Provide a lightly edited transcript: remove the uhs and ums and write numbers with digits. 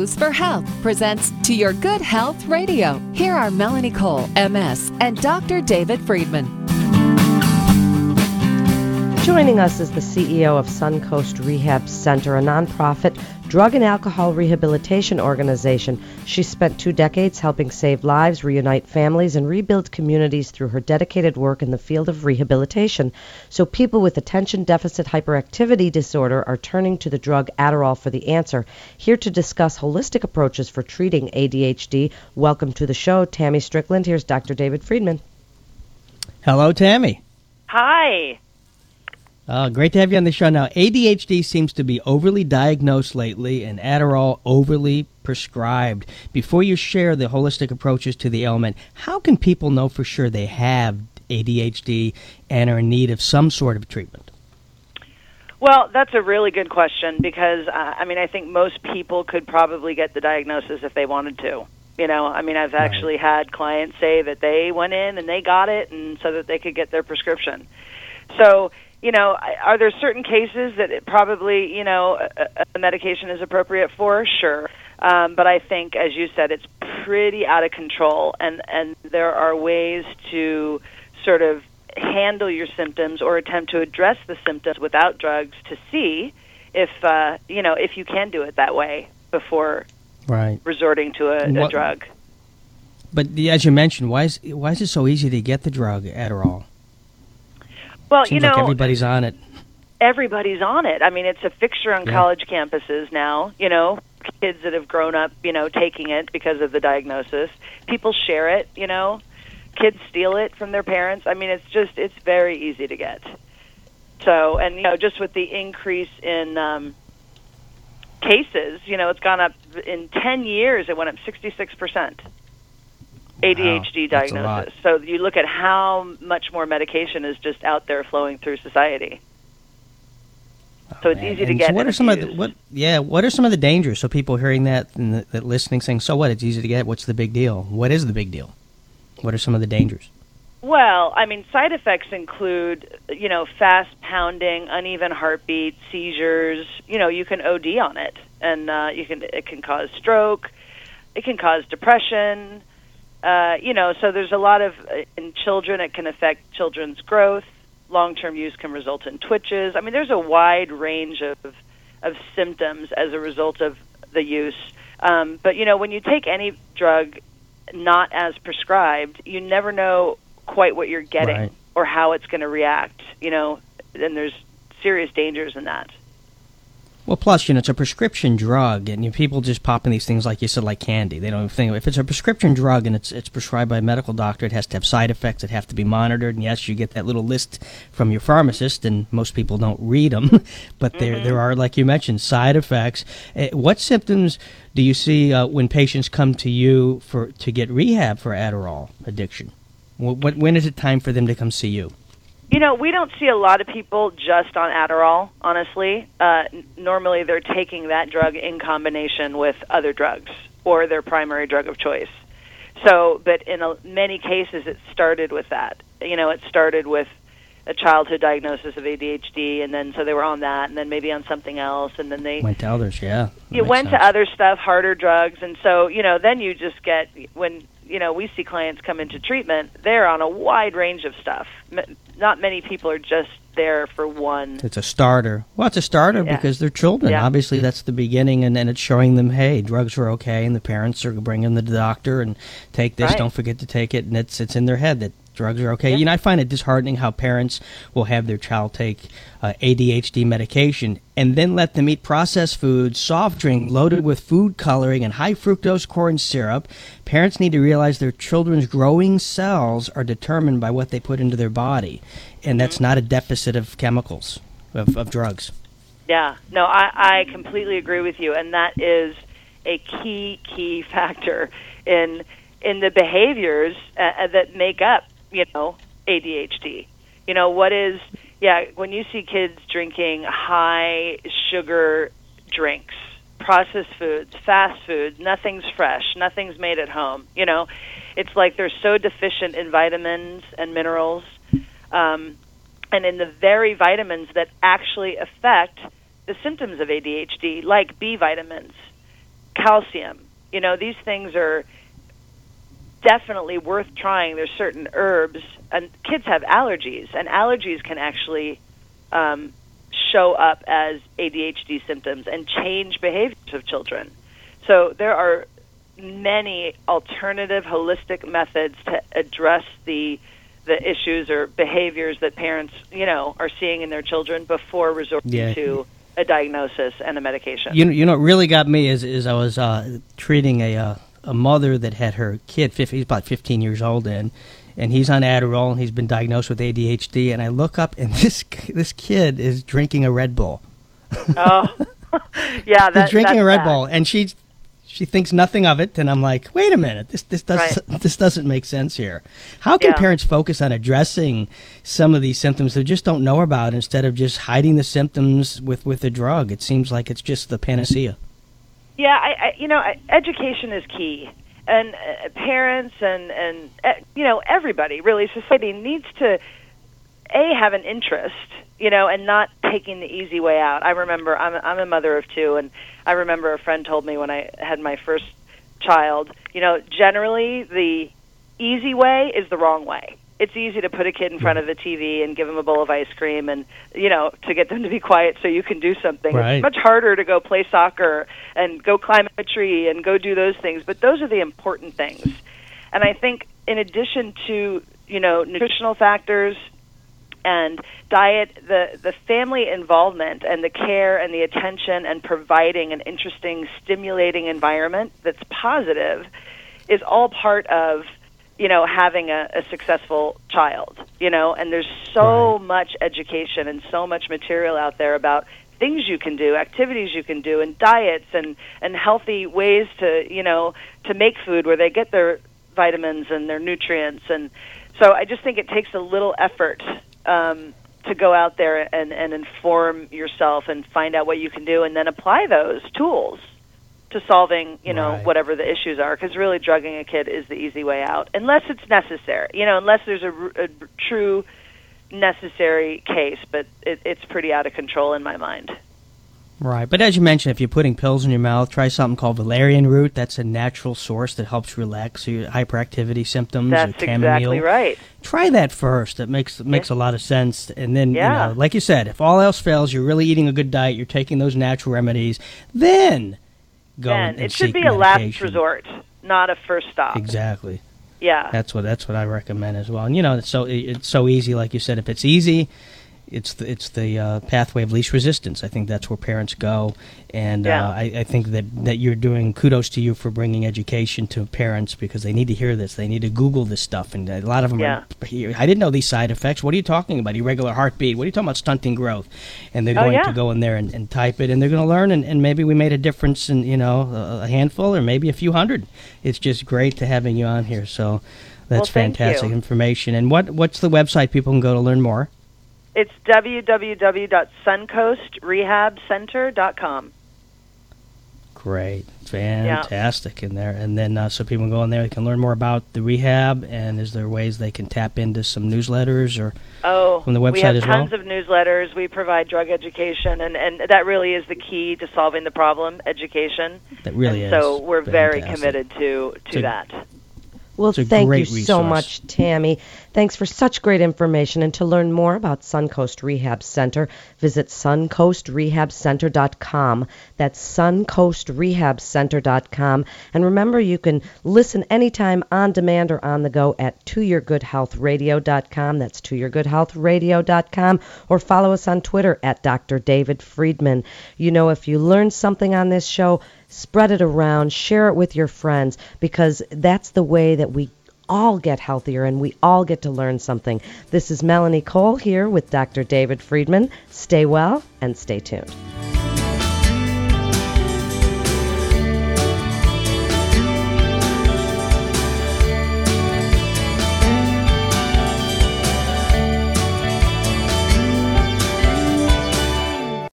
News for Health presents To Your Good Health Radio. Here are Melanie Cole, MS, and Dr. David Friedman. Joining us is the CEO of Suncoast Rehab Center, a nonprofit drug and alcohol rehabilitation organization. She spent 2 decades helping save lives, reunite families, and rebuild communities through her dedicated work in the field of rehabilitation. So people with attention deficit hyperactivity disorder are turning to the drug Adderall for the answer. Here to discuss holistic approaches for treating ADHD, welcome to the show, Tammy Strickland. Here's Dr. David Friedman. Hello, Tammy. Hi. Great to have you on the show. Now, ADHD seems to be overly diagnosed lately and Adderall overly prescribed. Before you share the holistic approaches to the ailment, how can people know for sure they have ADHD and are in need of some sort of treatment? Well, that's a really good question because, I think most people could probably get the diagnosis if they wanted to. I've actually had clients say that they went in and they got it and so that they could get their prescription. So, are there certain cases that it probably, a medication is appropriate for? Sure. But I think, as you said, it's pretty out of control, and there are ways to sort of handle your symptoms or attempt to address the symptoms without drugs to see if you can do it that way before resorting to a drug. But as you mentioned, why is it so easy to get the drug Adderall? Well, Seems like everybody's on it. Everybody's on it. It's a fixture on college campuses now. Kids that have grown up, taking it because of the diagnosis. People share it, Kids steal it from their parents. It's very easy to get. So, and, just with the increase in cases, it's gone up in 10 years, it went up 66%. ADHD diagnosis. So you look at how much more medication is just out there flowing through society. So it's easy to get. So what are some of the dangers? So people hearing that and that listening saying, "So what? It's easy to get. What's the big deal?" What is the big deal? What are some of the dangers? Well, side effects include, fast pounding, uneven heartbeat, seizures. You can OD on it, and it can cause stroke. It can cause depression. So there's a lot of, in children, it can affect children's growth. Long-term use can result in twitches. There's a wide range of symptoms as a result of the use. But, when you take any drug not as prescribed, you never know quite what you're getting or how it's going to react, and there's serious dangers in that. Well, plus, it's a prescription drug, and people just pop in these things, like you said, like candy. They don't think if it's a prescription drug and it's prescribed by a medical doctor, it has to have side effects. It have to be monitored. And yes, you get that little list from your pharmacist, and most people don't read them. But there are, like you mentioned, side effects. What symptoms do you see when patients come to you to get rehab for Adderall addiction? When is it time for them to come see you? We don't see a lot of people just on Adderall, honestly. Normally they're taking that drug in combination with other drugs or their primary drug of choice. So, but in many cases it started with that. It started with a childhood diagnosis of ADHD, and then so they were on that, and then maybe on something else, and then they went to others, went to other stuff, harder drugs, and so, then you just get, when we see clients come into treatment, they're on a wide range of stuff. Not many people are just there for one. It's a starter. Well, it's a starter because they're children. Yeah. Obviously, that's the beginning, and then it's showing them, hey, drugs are okay, and the parents are bringing them to the doctor and take this, don't forget to take it, and it's in their head that drugs are okay. I find it disheartening how parents will have their child take ADHD medication and then let them eat processed foods, soft drink loaded with food coloring and high fructose corn syrup. Parents need to realize their children's growing cells are determined by what they put into their body, and that's not a deficit of chemicals, of drugs. Yeah, no, I completely agree with you, and that is a key factor in the behaviors that make up ADHD. When you see kids drinking high sugar drinks, processed foods, fast foods, nothing's fresh, nothing's made at home, it's like they're so deficient in vitamins and minerals, and in the very vitamins that actually affect the symptoms of ADHD, like B vitamins, calcium. These things are definitely worth trying. There's certain herbs, and kids have allergies, and allergies can actually show up as ADHD symptoms and change behaviors of children. So there are many alternative holistic methods to address the issues or behaviors that parents, are seeing in their children before resorting to a diagnosis and a medication. What really got me is I was treating a mother that had her kid, he's about 15 years old, and he's on Adderall, and he's been diagnosed with ADHD, and I look up, and this kid is drinking a Red Bull. Oh, yeah, he's drinking a Red Bull, and she thinks nothing of it, and I'm like, wait a minute, this doesn't make sense here. How can parents focus on addressing some of these symptoms they just don't know about instead of just hiding the symptoms with the drug? It seems like it's just the panacea. Yeah, education is key, and parents and everybody, really, society needs to have an interest, and not taking the easy way out. I remember I'm a mother of two, and I remember a friend told me when I had my first child, generally the easy way is the wrong way. It's easy to put a kid in front of the TV and give them a bowl of ice cream and, to get them to be quiet so you can do something. Right. It's much harder to go play soccer and go climb a tree and go do those things, but those are the important things. And I think in addition to, nutritional factors and diet, the family involvement and the care and the attention and providing an interesting, stimulating environment that's positive is all part of having a successful child, and there's so much education and so much material out there about things you can do, activities you can do, and diets and healthy ways to make food where they get their vitamins and their nutrients. And so I just think it takes a little effort to go out there and inform yourself and find out what you can do and then apply those tools to solving, whatever the issues are, because really drugging a kid is the easy way out, unless it's necessary, unless there's a true necessary case, but it's pretty out of control in my mind. Right, but as you mentioned, if you're putting pills in your mouth, try something called valerian root. That's a natural source that helps relax your hyperactivity symptoms. That's or chamomile. Exactly right. Try that first. It makes a lot of sense. And then, like you said, if all else fails, you're really eating a good diet, you're taking those natural remedies, then go and it seek should be medication. A last resort, not a first stop. Exactly. Yeah. That's what I recommend as well. And it's so easy, like you said. If it's easy, it's the pathway of least resistance. I think that's where parents go, and I think that you're doing kudos to you for bringing education to parents, because they need to hear this. They need to Google this stuff, and a lot of them are. I didn't know these side effects. What are you talking about? Irregular heartbeat. What are you talking about? Stunting growth, and they're going to go in there and type it, and they're going to learn, and maybe we made a difference in a handful or maybe a few hundred. It's just great to having you on here. So that's fantastic information. And what's the website people can go to learn more? It's www.suncoastrehabcenter.com. Great. Fantastic in there. And then so people can go in there, they can learn more about the rehab, and is there ways they can tap into some newsletters or from the website as well? We have tons of newsletters. We provide drug education, and that really is the key to solving the problem, education. That really is. So we're very committed to that. Well, thank you so much, Tammy. Thanks for such great information. And to learn more about Suncoast Rehab Center, visit suncoastrehabcenter.com. That's suncoastrehabcenter.com. And remember, you can listen anytime on demand or on the go at toyourgoodhealthradio.com. That's toyourgoodhealthradio.com. Or follow us on Twitter at Dr. David Friedman. If you learned something on this show, spread it around, share it with your friends, because that's the way that we all get healthier and we all get to learn something. This is Melanie Cole here with Dr. David Friedman. Stay well and stay tuned.